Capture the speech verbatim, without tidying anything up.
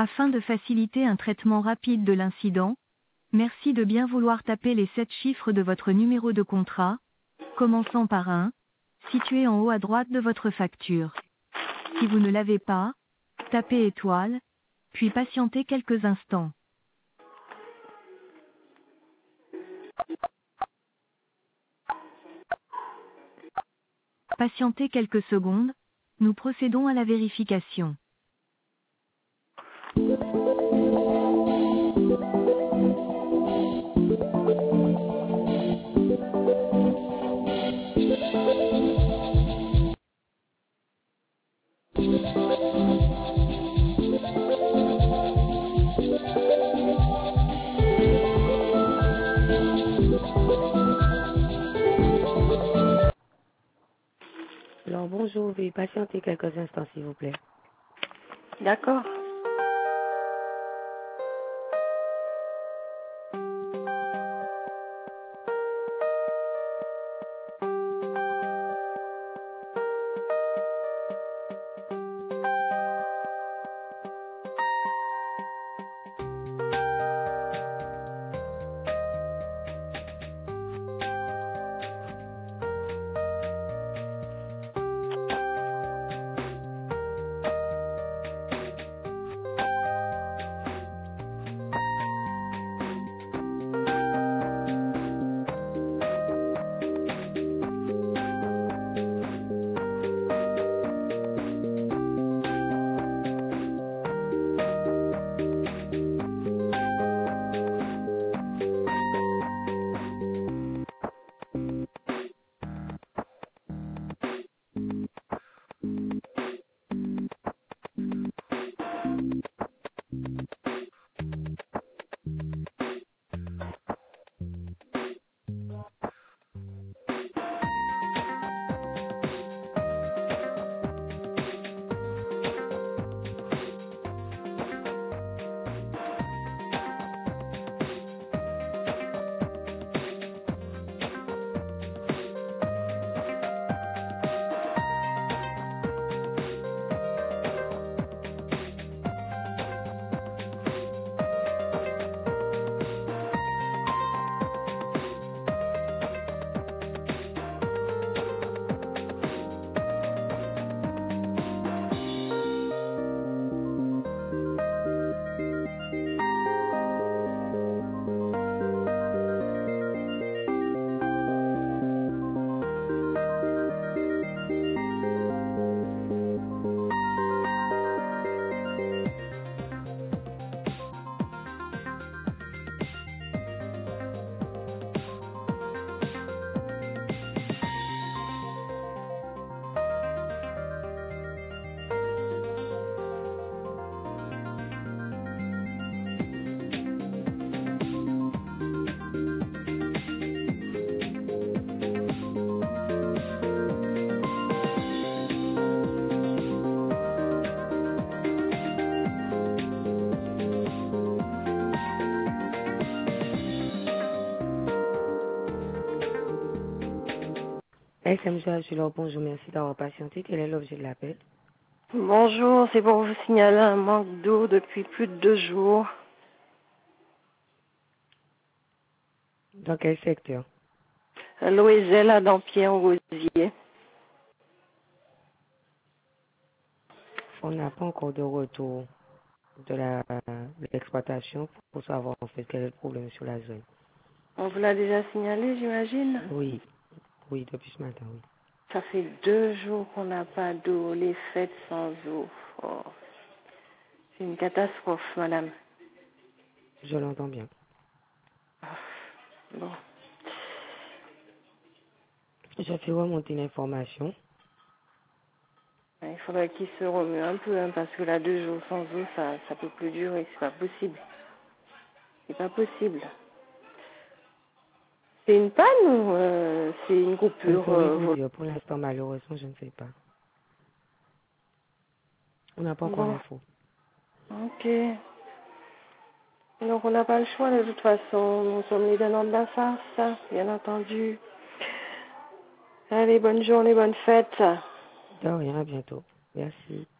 Afin de faciliter un traitement rapide de l'incident, merci de bien vouloir taper les sept chiffres de votre numéro de contrat, commençant par un, situé en haut à droite de votre facture. Si vous ne l'avez pas, tapez étoile, puis patientez quelques instants. Patientez quelques secondes, nous procédons à la vérification. Alors bonjour, veuillez patienter quelques instants s'il vous plaît. D'accord. S M J H, alors bonjour, merci d'avoir patienté. Quel est l'objet de l'appel? Bonjour, c'est pour vous signaler un manque d'eau depuis plus de deux jours. Dans quel secteur? L'eau est gel à Dampierre-Rosier. On n'a pas encore de retour de la- de l'exploitation pour savoir en fait quel est le problème sur la zone. On vous l'a déjà signalé, j'imagine? Oui, oui, depuis ce matin, oui. Ça fait deux jours qu'on n'a pas d'eau, les fêtes sans eau. Oh, c'est une catastrophe, madame. Je l'entends bien. Bon. Je fais remonter l'information. Il faudrait qu'il se remue un peu, hein, parce que là, deux jours sans eau, ça ça peut plus durer, c'est pas possible. C'est pas possible. C'est une panne ou euh, c'est une Je ne coupure saurais euh, vous vol- dire. Pour l'instant, malheureusement, je ne sais pas. On n'a pas encore Bon, l'info. ok. Donc on n'a pas le choix de toute façon. Nous sommes les donnants de la farce, bien entendu. Allez, bonne journée, bonne fête. De rien, à bientôt. Merci.